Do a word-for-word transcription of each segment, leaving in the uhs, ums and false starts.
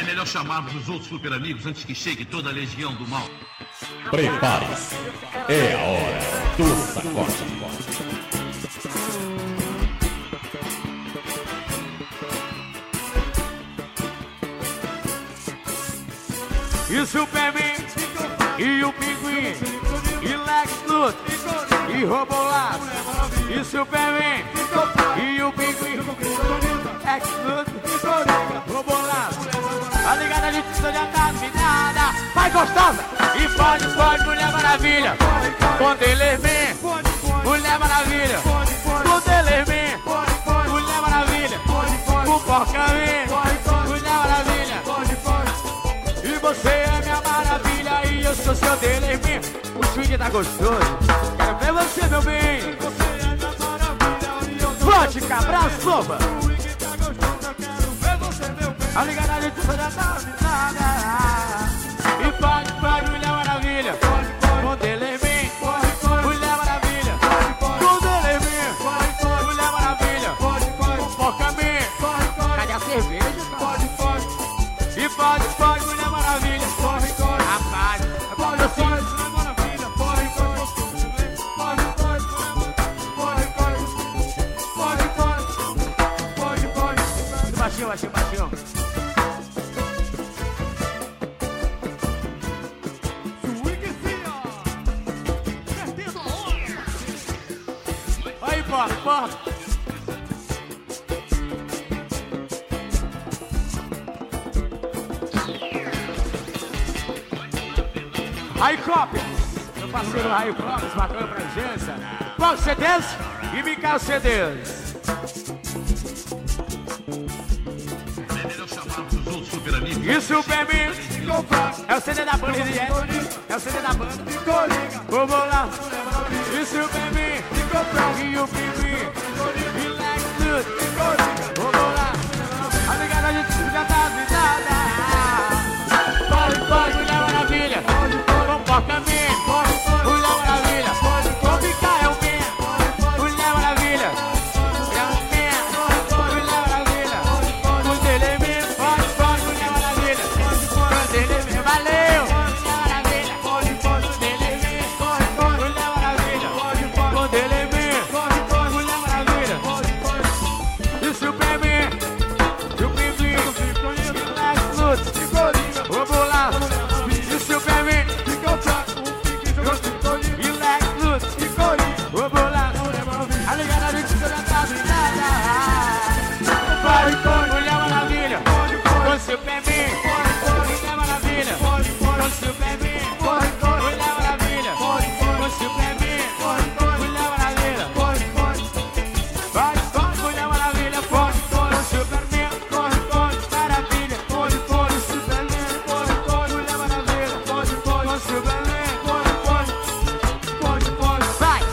É melhor chamarmos os outros super amigos antes que chegue toda a legião do mal. Prepare-se. É a hora do sacode. E o Superman, e o Pinguim, e Lex Luthor, e Robolaço. E o Superman, e o Pinguim, Lex Luthor, Robolaço. A ligada de tudo já tá afinada. Vai gostosa! E pode, pode, Mulher Maravilha. Quando ele vem, Mulher Maravilha. Quando ele vem, Mulher Maravilha. O porca vem, Mulher Maravilha. E você é minha maravilha e eu sou seu Delermin. O swing tá gostoso, quero ver você, meu bem. Vodka, abraço, a ligada de tudo já tá afinada. E pode, pode, Mulher Maravilha. Quando ele vem, Mulher Maravilha. Quando ele vem, Mulher Maravilha. Fofoca me, cadê a cerveja? E pode, pode, Mulher Maravilha. Rapaz, é bom assim. Baixinho, baixinho, baixinho. Aí, porra, porra. Aí, Cópias, meu parceiro Raio Cópias, bacana presença. Qual C Ds? E Micael C Ds. É melhor chamarmos os outros super amigos. E Superman, é o C D da banda, é o C D da banda. Vamos lá. E Superman, e o Pinguim, e Lex Luthor. Vamos lá. A ligada de tudo já tá avisada. Pode, pode, Mulher Maravilha. Fofoca me, Mulher Maravilha. Vou ficar eu mesmo, Mulher Maravilha. Eu mesmo, Mulher Maravilha. Quando ele vem, pode, pode, Mulher Maravilha. Quando ele vem, valeu, Mulher Maravilha. Quando ele vem, Mulher Maravilha. Quando ele vem, Mulher Maravilha. E o Superman, e o Pinguim, e Lex Luthor. Vamos lá. E o Superman, e Lex Luthor. Vamos lá. A ligada de tudo já tá blindada. Vai, Mulher Maravilha. Com Superman, Mulher Maravilha. Com Superman, Mulher Maravilha. Com Superman, Mulher Maravilha. Vai, vai, Mulher Maravilha. Com Superman, Maravilha. Com Superman, Mulher Maravilha. Com Superman. Vai!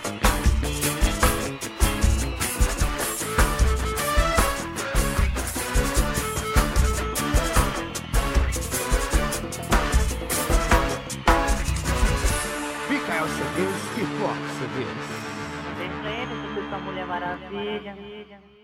Micael C Ds e Fox C Ds. Sempre, sempre com a Mulher Maravilha.